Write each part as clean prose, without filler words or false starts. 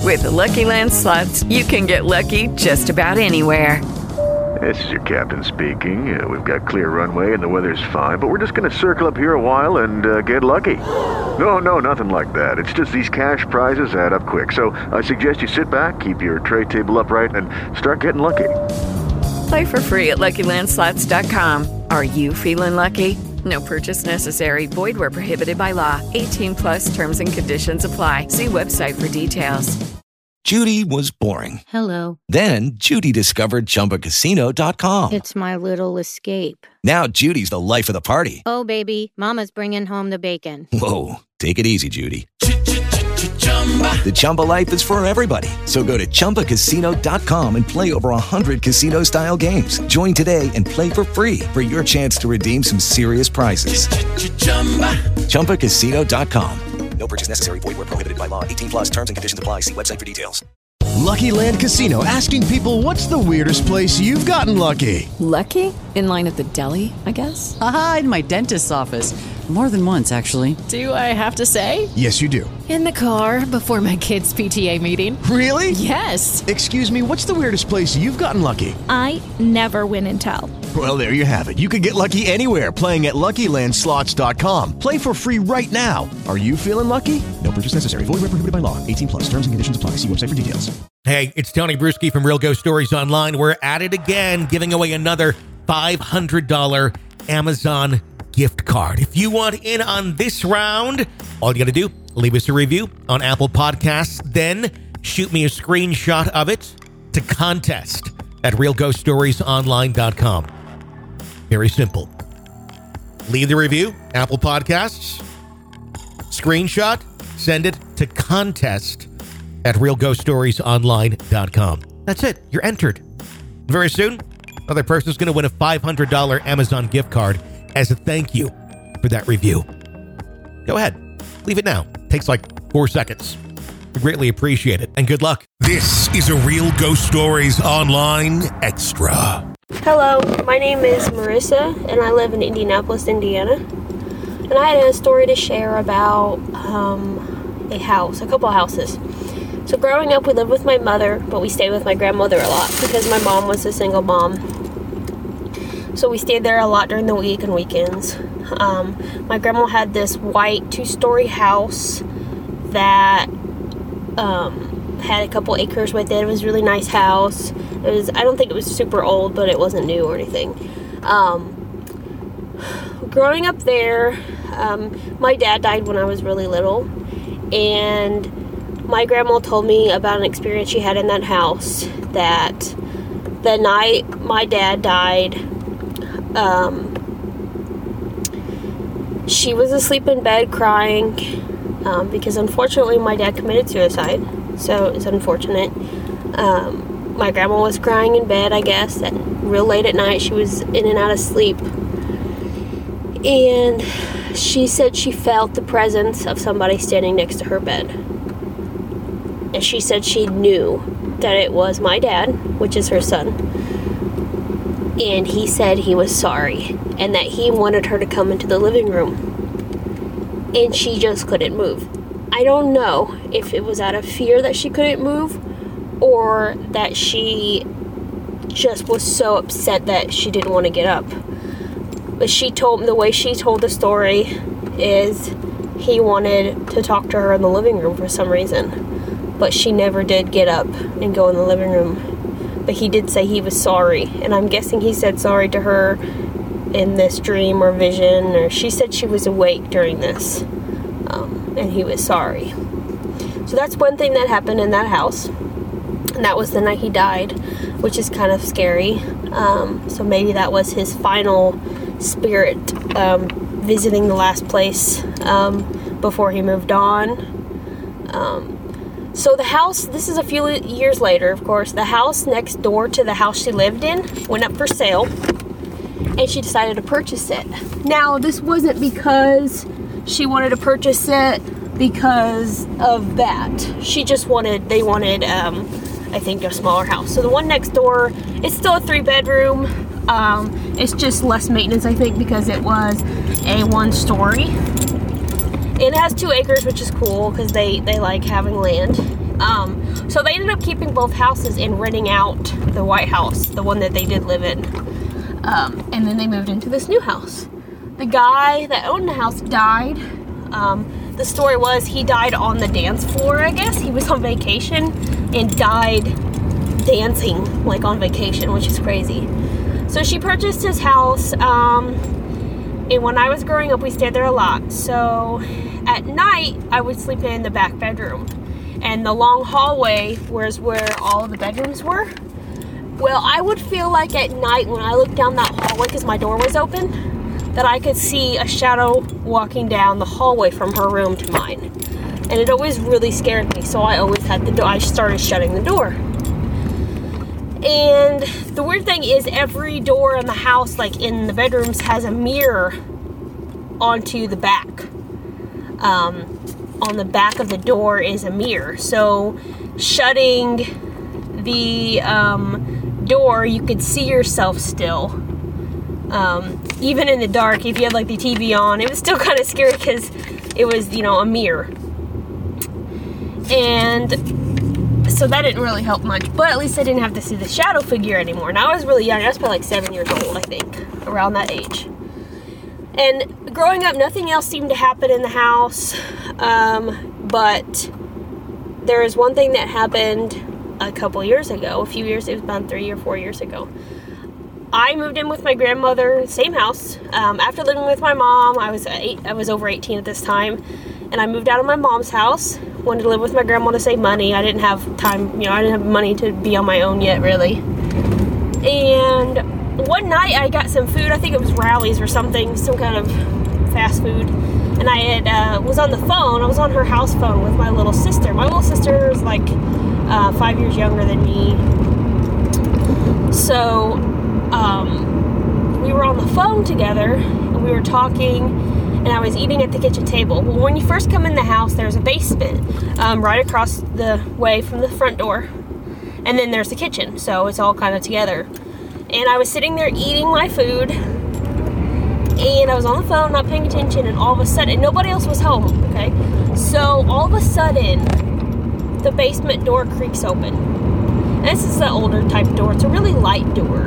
With the Lucky Land Slots, you can get lucky just about anywhere. This is your captain speaking. We've got clear runway and the weather's fine, but we're just going to circle up here a while and get lucky. No, nothing like that. It's just these cash prizes add up quick. So I suggest you sit back, keep your tray table upright, and start getting lucky. Play for free at LuckyLandSlots.com. Are you feeling lucky? No purchase necessary. Void where prohibited by law. 18 plus terms and conditions apply. See website for details. Judy was boring. Hello. Then Judy discovered ChumbaCasino.com. It's my little escape. Now Judy's the life of the party. Oh, baby, mama's bringing home the bacon. Whoa, take it easy, Judy. The Chumba life is for everybody. So go to ChumbaCasino.com and play over 100 casino-style games. Join today and play for free for your chance to redeem some serious prizes. ChumbaCasino.com. No purchase necessary. Void where prohibited by law. 18 plus terms and conditions apply. See website for details. Lucky Land Casino, asking people, what's the weirdest place you've gotten lucky? Lucky? In line at the deli, I guess? Aha, in my dentist's office. More than once, actually. Do I have to say? Yes, you do. In the car before my kids' PTA meeting. Really? Yes. Excuse me, what's the weirdest place you've gotten lucky? I never win and tell. Well, there you have it. You can get lucky anywhere, playing at LuckyLandSlots.com. Play for free right now. Are you feeling lucky? No purchase necessary. Void where prohibited by law. 18 plus. Terms and conditions apply. See website for details. Hey, it's Tony Bruschi from Real Ghost Stories Online. We're at it again, giving away another $500 Amazon gift card. If you want in on this round, all you got to do, leave us a review on Apple Podcasts, then shoot me a screenshot of it to contest at realghoststoriesonline.com. Very simple. Leave the review, Apple Podcasts, screenshot, send it to contest at realghoststoriesonline.com. That's it. You're entered. Very soon, another person's going to win a $500 Amazon gift card as a thank you for that review. Go ahead. Leave it now. Takes like 4 seconds. We greatly appreciate it. And good luck. This is a Real Ghost Stories Online Extra. Hello, my name is Marissa, and I live in Indianapolis, Indiana. And I had a story to share about a couple of houses. So growing up, we lived with my mother, but we stayed with my grandmother a lot because my mom was a single mom. So we stayed there a lot during the week and weekends. My grandma had this white 2-story house that had a couple acres with it. It was a really nice house. I don't think it was super old, but it wasn't new or anything. Growing up there, my dad died when I was really little, and my grandma told me about an experience she had in that house, that the night my dad died, she was asleep in bed crying, because unfortunately my dad committed suicide, so it's unfortunate. My grandma was crying in bed, I guess, real late at night. She was in and out of sleep, and she said she felt the presence of somebody standing next to her bed. And she said she knew that it was my dad, which is her son. And he said he was sorry and that he wanted her to come into the living room. And she just couldn't move. I don't know if it was out of fear that she couldn't move or that she just was so upset that she didn't want to get up. But the way she told the story is he wanted to talk to her in the living room for some reason. But she never did get up and go in the living room. But he did say he was sorry. And I'm guessing he said sorry to her in this dream or vision. Or she said she was awake during this. And he was sorry. So that's one thing that happened in that house. And that was the night he died, which is kind of scary. So maybe that was his final spirit visiting the last place before he moved on. So the house, this is a few years later, of course, the house next door to the house she lived in went up for sale, and she decided to purchase it. Now, this wasn't because she wanted to purchase it because of that. They wanted, I think, a smaller house. So the one next door, it's still a 3-bedroom. It's just less maintenance, I think, because it was a 1-story. It has 2 acres, which is cool because they like having land. So they ended up keeping both houses and renting out the White House, the one that they did live in. And then they moved into this new house. The guy that owned the house died. The story was he died on the dance floor, I guess. He was on vacation and died dancing, like on vacation, which is crazy. So she purchased his house, and when I was growing up, we stayed there a lot. So at night, I would sleep in the back bedroom. And the long hallway was where all of the bedrooms were. Well, I would feel like at night when I looked down that hallway, because my door was open, that I could see a shadow walking down the hallway from her room to mine. And it always really scared me, so I always had the door. I started shutting the door. And the weird thing is every door in the house, like in the bedrooms, has a mirror onto the back. On the back of the door is a mirror. So shutting the door, you could see yourself still. Even in the dark, if you had like the TV on, it was still kind of scary because it was, a mirror. And so that didn't really help much, but at least I didn't have to see the shadow figure anymore. Now I was really young. I was probably like 7 years old, I think, around that age. And growing up, nothing else seemed to happen in the house, but there is one thing that happened a couple years ago, it was about 3 or 4 years ago. I moved in with my grandmother, same house. After living with my mom, I was over 18 at this time, and I moved out of my mom's house. Wanted to live with my grandma to save money. I didn't have time, I didn't have money to be on my own yet, really. And one night I got some food. I think it was Rally's or something, some kind of fast food. And I was on the phone. I was on her house phone with my little sister. My little sister is like 5 years younger than me. So we were on the phone together, and we were talking, and I was eating at the kitchen table. Well, when you first come in the house, there's a basement right across the way from the front door, and then there's the kitchen, so it's all kind of together. And I was sitting there eating my food, and I was on the phone, not paying attention, and all of a sudden, nobody else was home, okay? So all of a sudden, the basement door creaks open. And this is an older type door. It's a really light door.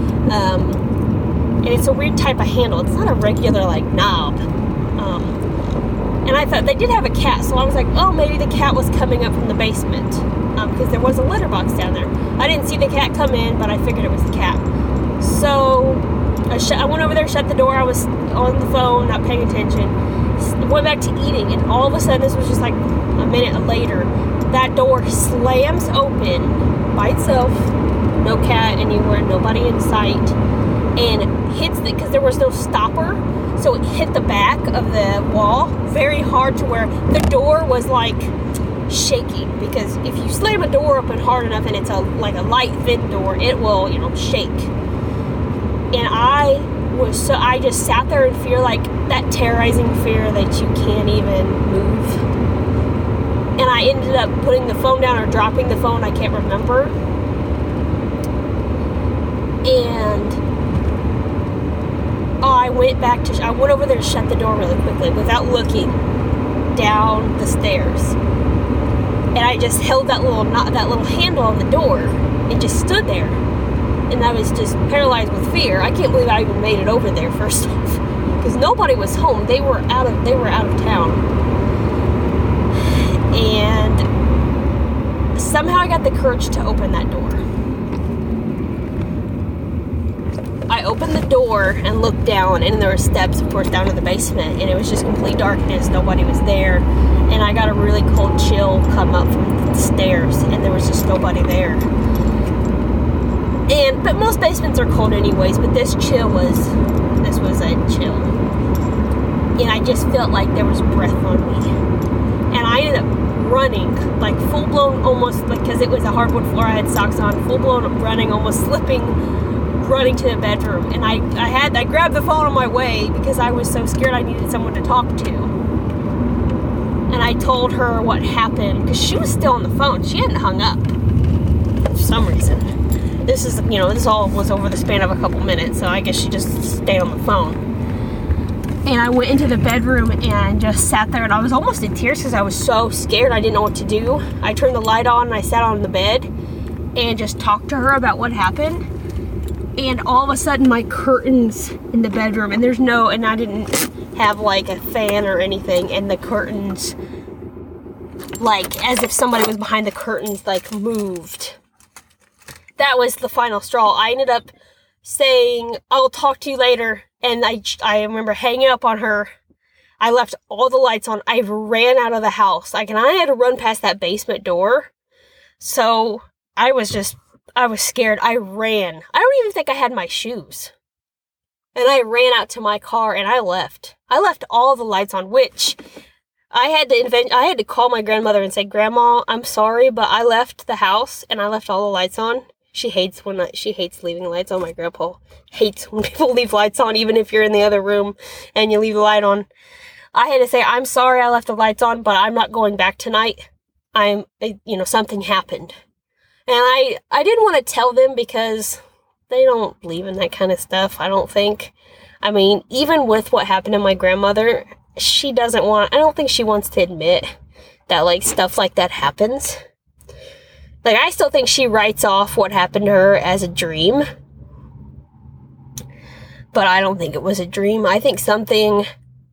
And it's a weird type of handle. It's not a regular, like, knob. And I thought they did have a cat, so I was like, oh, maybe the cat was coming up from the basement, because there was a litter box down there. I didn't see the cat come in, but I figured it was the cat. So I went over there, shut the door. I was on the phone, not paying attention. Went back to eating, and all of a sudden, this was just like a minute later, that door slams open by itself. No cat anywhere, nobody in sight, and hits because there was no stopper. So it hit the back of the wall very hard to where the door was like shaking, because if you slam a door open hard enough and it's like a light vent door, it will, shake. And I just sat there in fear, like that terrorizing fear that you can't even move. And I ended up putting the phone down or dropping the phone, I can't remember. And I went over there to shut the door really quickly without looking down the stairs. And I just held that little handle on the door and just stood there. And I was just paralyzed with fear. I can't believe I even made it over there, first off, because nobody was home. They were out of town. And somehow I got the courage to open that door. I opened the door and looked down, and there were steps, of course, down to the basement, and it was just complete darkness. Nobody was there, and I got a really cold chill come up from the stairs, and there was just nobody there. But most basements are cold anyways, but this was a chill. And I just felt like there was breath on me. And I ended up running, like full-blown, almost, like, because it was a hardwood floor, I had socks on, full-blown running, almost slipping, running to the bedroom. And I grabbed the phone on my way because I was so scared I needed someone to talk to. And I told her what happened, because she was still on the phone. She hadn't hung up for some reason. This all was over the span of a couple minutes, so I guess she just stayed on the phone. And I went into the bedroom and just sat there, and I was almost in tears because I was so scared. I didn't know what to do. I turned the light on and I sat on the bed and just talked to her about what happened. And all of a sudden my curtains in the bedroom, and I didn't have like a fan or anything, and the curtains, like as if somebody was behind the curtains, like moved. That was the final straw. I ended up saying, I'll talk to you later. And I remember hanging up on her. I left all the lights on. I ran out of the house. And I had to run past that basement door. So I was scared. I ran. I don't even think I had my shoes. And I ran out to my car and I left. I left all the lights on, which I had to call my grandmother and say, Grandma, I'm sorry, but I left the house and I left all the lights on. She hates leaving lights on. My grandpa hates when people leave lights on, even if you're in the other room and you leave the light on. I had to say, I'm sorry I left the lights on, but I'm not going back tonight. Something happened. And I didn't want to tell them because they don't believe in that kind of stuff, I don't think. I mean, even with what happened to my grandmother, I don't think she wants to admit that, like, stuff like that happens. Like, I still think she writes off what happened to her as a dream. But I don't think it was a dream. I think something,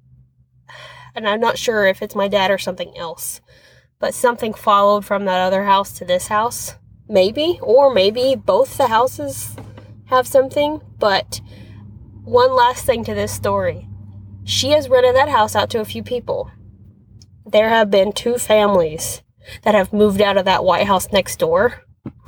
and I'm not sure if it's my dad or something else, but something followed from that other house to this house. Maybe. Or maybe both the houses have something. But one last thing to this story. She has rented that house out to a few people. There have been 2 families that have moved out of that White House next door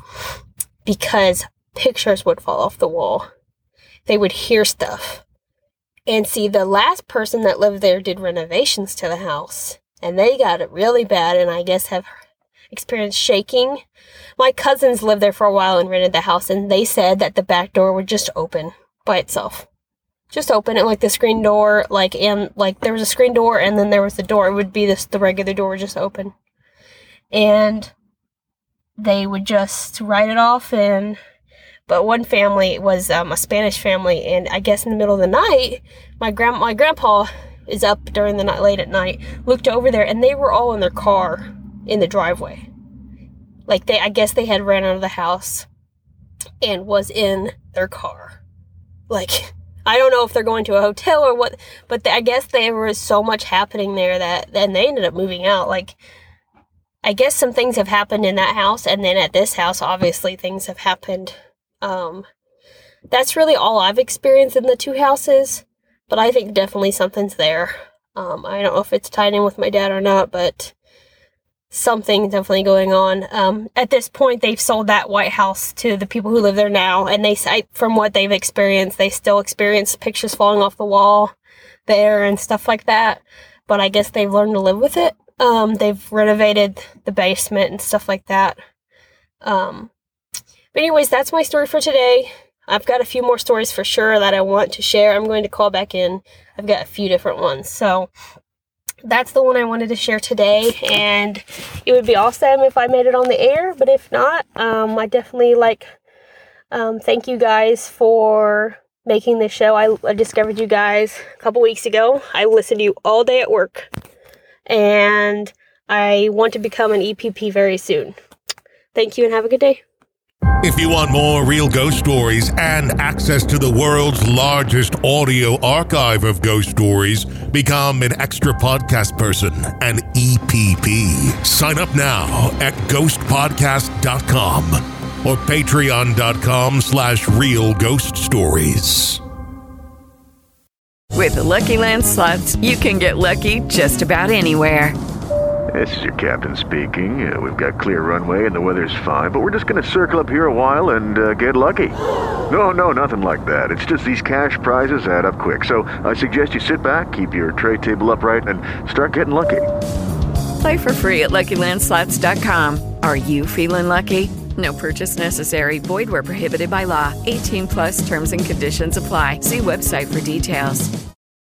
because pictures would fall off the wall. They would hear stuff. And see, the last person that lived there did renovations to the house, and they got it really bad, and I guess have experienced shaking. My cousins lived there for a while and rented the house, and they said that the back door would just open by itself. Just open it like the screen door, there was a screen door, and then there was the door. It would be the regular door would just open. And they would just write it off. But one family was a Spanish family, and I guess in the middle of the night, my grandpa is up during the night, late at night, looked over there, and they were all in their car in the driveway. Like I guess they had ran out of the house and was in their car. Like, I don't know if they're going to a hotel or what, but I guess there was so much happening there that then they ended up moving out. Like, I guess some things have happened in that house, and then at this house, obviously, things have happened. That's really all I've experienced in the 2 houses, but I think definitely something's there. I don't know if it's tied in with my dad or not, but something definitely going on. At this point, they've sold that White House to the people who live there now, and they say, from what they've experienced, they still experience pictures falling off the wall there and stuff like that, but I guess they've learned to live with it. They've renovated the basement and stuff like that. But anyways, that's my story for today. I've got a few more stories for sure that I want to share. I'm going to call back in. I've got a few different ones. So that's the one I wanted to share today. And it would be awesome if I made it on the air. But if not, I definitely thank you guys for making this show. I discovered you guys a couple weeks ago. I listened to you all day at work. And I want to become an EPP very soon. Thank you and have a good day. If you want more real ghost stories and access to the world's largest audio archive of ghost stories, become an extra podcast person, an EPP. Sign up now at ghostpodcast.com or patreon.com/real ghost stories. With the Lucky Land Slots, you can get lucky just about anywhere. This is your captain speaking. We've got clear runway and the weather's fine, but we're just going to circle up here a while and get lucky. No, nothing like that. It's just these cash prizes add up quick. So I suggest you sit back, keep your tray table upright, and start getting lucky. Play for free at LuckyLandSlots.com. Are you feeling lucky? No purchase necessary. Void where prohibited by law. 18+ terms and conditions apply. See website for details.